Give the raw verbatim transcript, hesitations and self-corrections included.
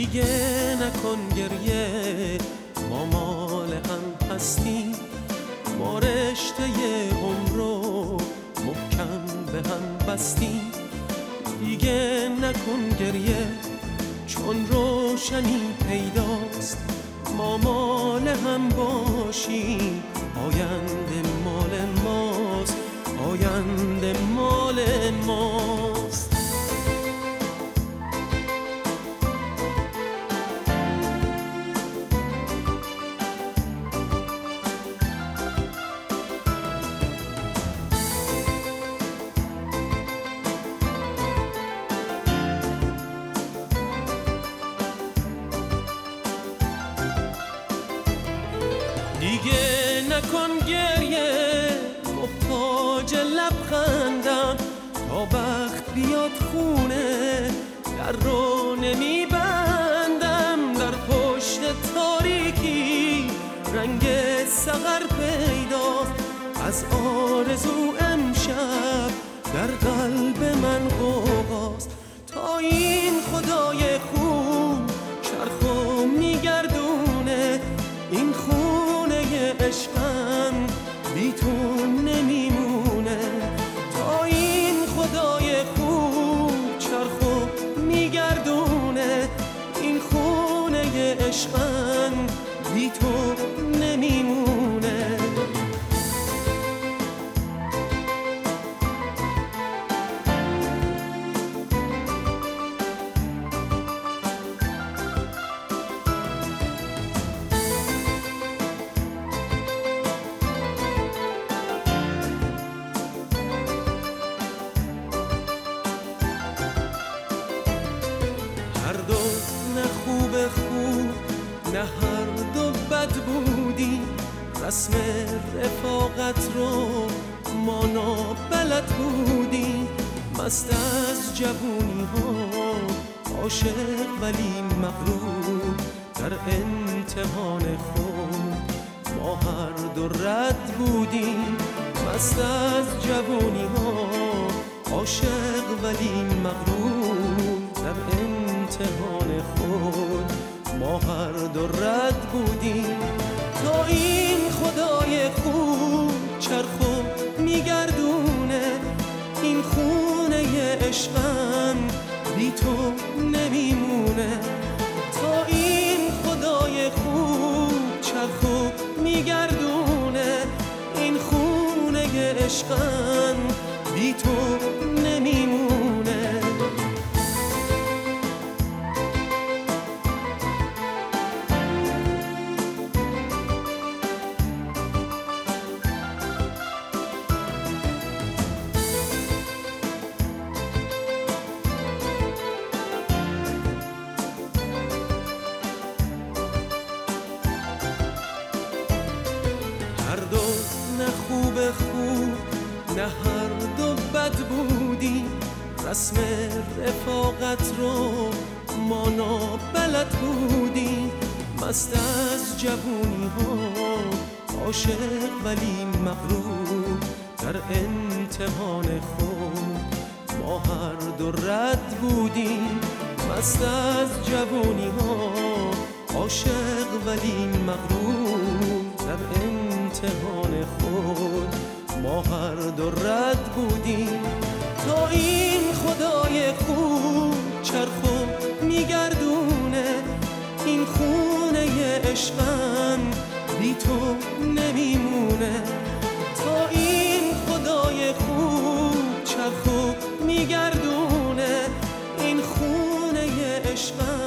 دیگه نکن گریه، ما مال هم هستیم، ما رشته عمر رو محکم به هم بستیم. دیگه نکن گریه چون روشنی پیداست، ما مال هم باشیم، آینده مال ماست، آینده مال ماست. دیگه نکن گریه، محتاج لبخندم، تا وقت بیاد خونه در رو نمیبندم. در پشت تاریکی رنگ سحر پیداست، از آرزو امشب در قلب من غوغاست. تا این خدای خوب چرخو میگردونه، این خونه عشقم بی تو نمیمونه. تا این خدای خوب چرخو میگردونه، این خونه عشقم بی تو نمیمونه. نه خوب خوب نه هر دو بد بودی، رسم رفاقت رو ما نابلد بودی. مست از جوونی ها عاشق ولی مغرور، در امتحان خود ما هر دو رد بودیم. مست از جوونی ها عاشق ولی مغرور، در امتحان خود ما هر دو رد بودیم. تا این خدای خوب چرخو میگردونه، این خونه عشقم بی تو نمیمونه. تا این خدای خوب چرخو میگردونه، این خونه عشقم بی تو نمیمونه. هر دو نه خوب خوب نه هر دو بد بودی، رسم رفاقت رو ما نابلد بودی. مست از جوونی ها عاشق ولی مغرور، در امتحان خود ما هر دو رد بودیم. مست از جوونی ها عاشق ولی مغرور، در امتحان خود ما هر دو رد بودیم. تا این خدای خوب چرخو میگردونه، این خونه عشقم بی تو نمیمونه. تا این خدای خوب چرخو میگردونه، این خونه عشقم